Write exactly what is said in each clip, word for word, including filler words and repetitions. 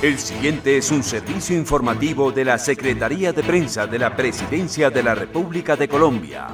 El siguiente es un servicio informativo de la Secretaría de Prensa de la Presidencia de la República de Colombia.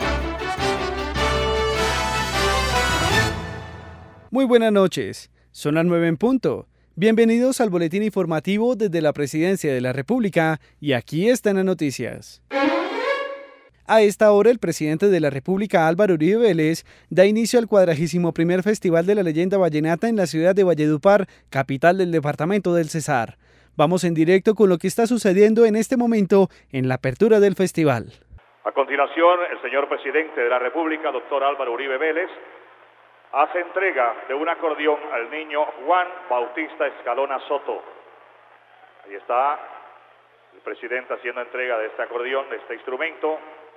Muy buenas noches, son las nueve en punto. Bienvenidos al boletín informativo desde la Presidencia de la República y aquí están las noticias. A esta hora, el presidente de la República, Álvaro Uribe Vélez, da inicio al cuadragésimo primer Festival de la Leyenda Vallenata en la ciudad de Valledupar, capital del departamento del Cesar. Vamos en directo con lo que está sucediendo en este momento en la apertura del festival. A continuación, el señor presidente de la República, doctor Álvaro Uribe Vélez, hace entrega de un acordeón al niño Juan Bautista Escalona Soto. Ahí está el presidente haciendo entrega de este acordeón, de este instrumento,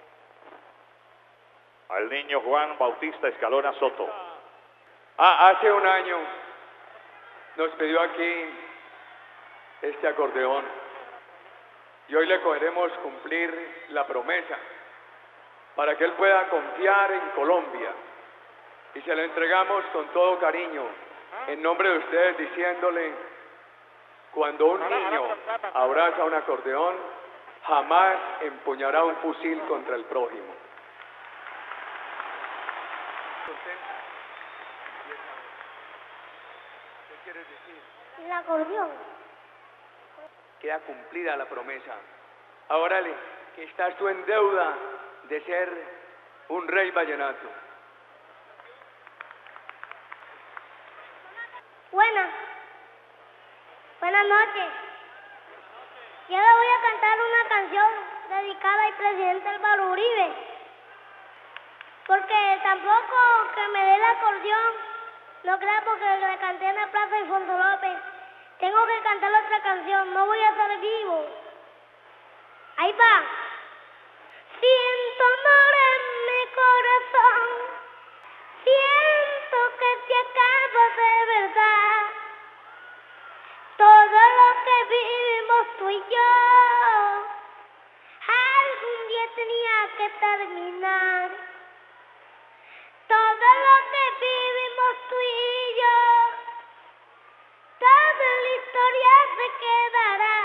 al niño Juan Bautista Escalona Soto. Ah, hace un año nos pidió aquí este acordeón y hoy le queremos cumplir la promesa para que él pueda confiar en Colombia y se lo entregamos con todo cariño en nombre de ustedes diciéndole: cuando un niño abraza un acordeón jamás empuñará un fusil contra el prójimo. ¿Qué quieres decir? El acordeón. Queda cumplida la promesa. Ahora que estás tú en deuda de ser un rey vallenato. Buenas. Buenas noches. Yo le voy a cantar una canción dedicada al presidente Álvaro Uribe. Porque tampoco que me dé el acordeón, no creo porque le canté en la Plaza Alfonso López. Tengo que cantar otra canción, no voy a estar vivo. Ahí va. Siento amor en mi corazón, siento que te acabas de verdad. Todo lo que vivimos tú y yo, algún día tenía que terminar. Todo lo que vivimos tú y yo, toda la historia se quedará.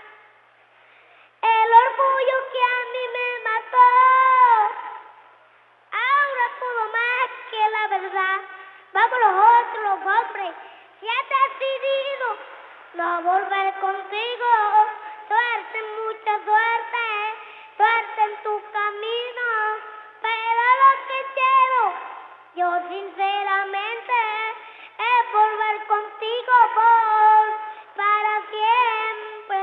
El orgullo que a mí me mató, ahora puedo más que la verdad. Vamos los otros, los hombres, si has decidido no volver contigo, suerte, mucha suerte, suerte en tu camino. Pero lo que quiero, yo sinceramente, es volver contigo por para siempre.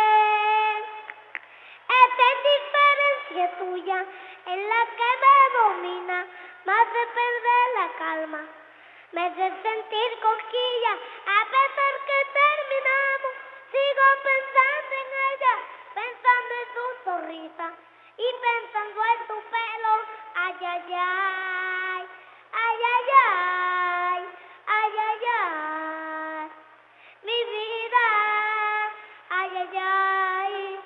Esta indiferencia tuya es la que me domina, me hace perder la calma, me hace sentir cosquilla, a pesar que terminamos, sigo pensando en ella, pensando en su sonrisa y pensando en tu pelo, ay, ay, ay, ay, ay, ay, ay, ay, ay, mi vida, ay, ay, ay.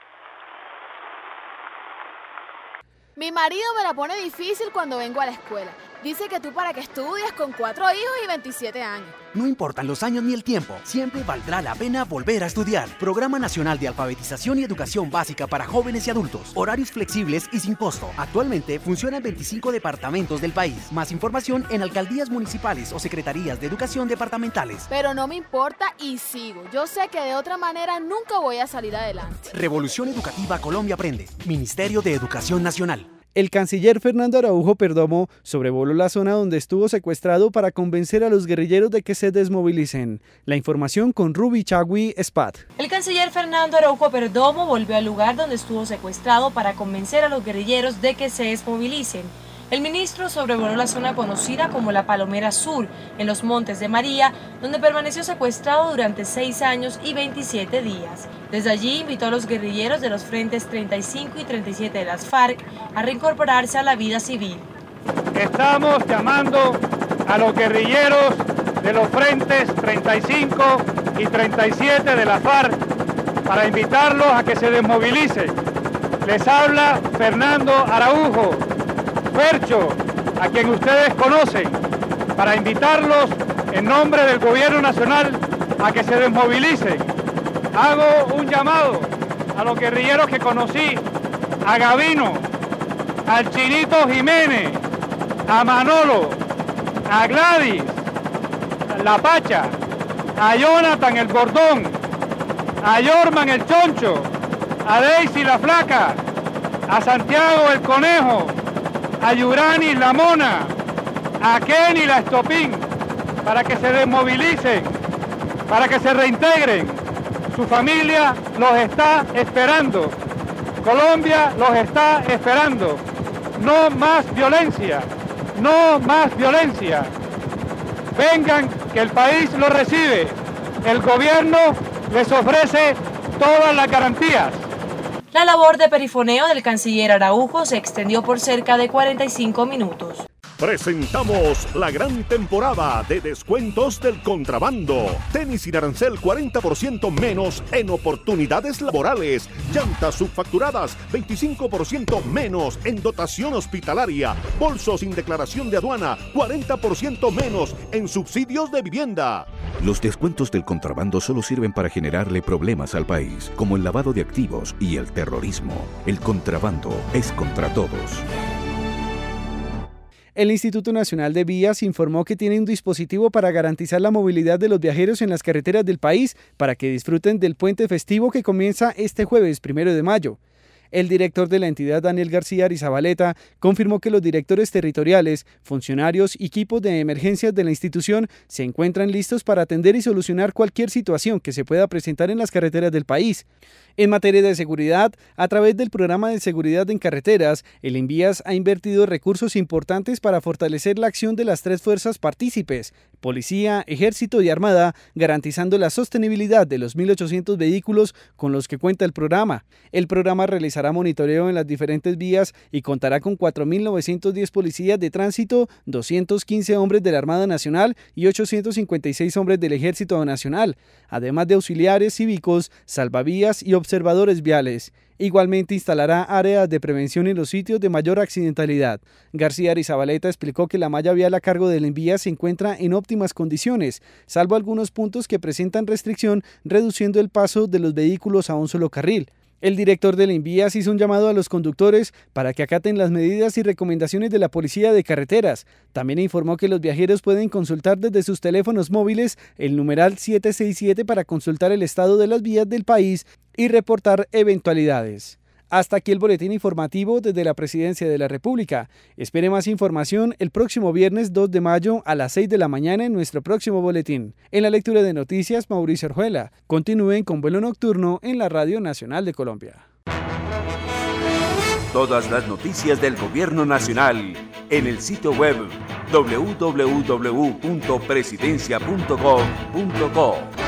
Mi marido me la pone difícil cuando vengo a la escuela. Dice que tú para que estudias con cuatro hijos y veintisiete años. No importan los años ni el tiempo, siempre valdrá la pena volver a estudiar. Programa Nacional de Alfabetización y Educación Básica para Jóvenes y Adultos. Horarios flexibles y sin costo. Actualmente funciona en veinticinco departamentos del país. Más información en alcaldías municipales o secretarías de educación departamentales. Pero no me importa y sigo. Yo sé que de otra manera nunca voy a salir adelante. Revolución Educativa Colombia Aprende. Ministerio de Educación Nacional. El canciller Fernando Araujo Perdomo sobrevoló la zona donde estuvo secuestrado para convencer a los guerrilleros de que se desmovilicen. La información con Ruby Chagui Spat. El canciller Fernando Araujo Perdomo volvió al lugar donde estuvo secuestrado para convencer a los guerrilleros de que se desmovilicen. El ministro sobrevoló la zona conocida como la Palomera Sur, en los Montes de María, donde permaneció secuestrado durante seis años y veintisiete días. Desde allí invitó a los guerrilleros de los frentes treinta y cinco y treinta y siete de las FARC a reincorporarse a la vida civil. Estamos llamando a los guerrilleros de los frentes treinta y cinco y treinta y siete de la FARC para invitarlos a que se desmovilicen. Les habla Fernando Araujo, Fercho, a quien ustedes conocen, para invitarlos en nombre del Gobierno Nacional a que se desmovilicen. hago un llamado a los guerrilleros que conocí, a Gavino, al Chinito Jiménez, a Manolo, a Gladys, la Pacha, a Jonathan el Bordón, a Yorman el Choncho, a Daisy la Flaca, a Santiago el Conejo, a Yurani la Mona, a Kenny la Estopín, para que se desmovilicen, para que se reintegren. Su familia los está esperando. Colombia los está esperando. No más violencia, no más violencia. Vengan, que el país los recibe. El gobierno les ofrece todas las garantías. La labor de perifoneo del canciller Araujo se extendió por cerca de cuarenta y cinco minutos. Presentamos la gran temporada de descuentos del contrabando. Tenis sin arancel cuarenta por ciento menos en oportunidades laborales. Llantas subfacturadas veinticinco por ciento menos en dotación hospitalaria. Bolsos sin declaración de aduana cuarenta por ciento menos en subsidios de vivienda. Los descuentos del contrabando solo sirven para generarle problemas al país, como el lavado de activos y el terrorismo. El contrabando es contra todos. El Instituto Nacional de Vías informó que tiene un dispositivo para garantizar la movilidad de los viajeros en las carreteras del país para que disfruten del puente festivo que comienza este jueves primero de mayo. El director de la entidad, Daniel García Arizabaleta, confirmó que los directores territoriales, funcionarios y equipos de emergencias de la institución se encuentran listos para atender y solucionar cualquier situación que se pueda presentar en las carreteras del país. En materia de seguridad, a través del programa de seguridad en carreteras, el INVÍAS ha invertido recursos importantes para fortalecer la acción de las tres fuerzas partícipes, Policía, Ejército y Armada, garantizando la sostenibilidad de los mil ochocientos vehículos con los que cuenta el programa. El programa realizará monitoreo en las diferentes vías y contará con cuatro mil novecientos diez policías de tránsito, doscientos quince hombres de la Armada Nacional y ochocientos cincuenta y seis hombres del Ejército Nacional, además de auxiliares cívicos, salvavías y observadores viales. Igualmente instalará áreas de prevención en los sitios de mayor accidentalidad. García Arizabaleta explicó que la malla vial a cargo del INVÍAS se encuentra en óptimas condiciones, salvo algunos puntos que presentan restricción, reduciendo el paso de los vehículos a un solo carril. El director del INVÍAS hizo un llamado a los conductores para que acaten las medidas y recomendaciones de la Policía de Carreteras. También informó que los viajeros pueden consultar desde sus teléfonos móviles el numeral siete seis siete para consultar el estado de las vías del país y reportar eventualidades. Hasta aquí el boletín informativo desde la Presidencia de la República. Espere más información el próximo viernes dos de mayo a las seis de la mañana en nuestro próximo boletín. En la lectura de noticias, Mauricio Orjuela. Continúen con vuelo nocturno en la Radio Nacional de Colombia. Todas las noticias del Gobierno Nacional en el sitio web doble u doble u doble u punto presidencia punto gov punto co.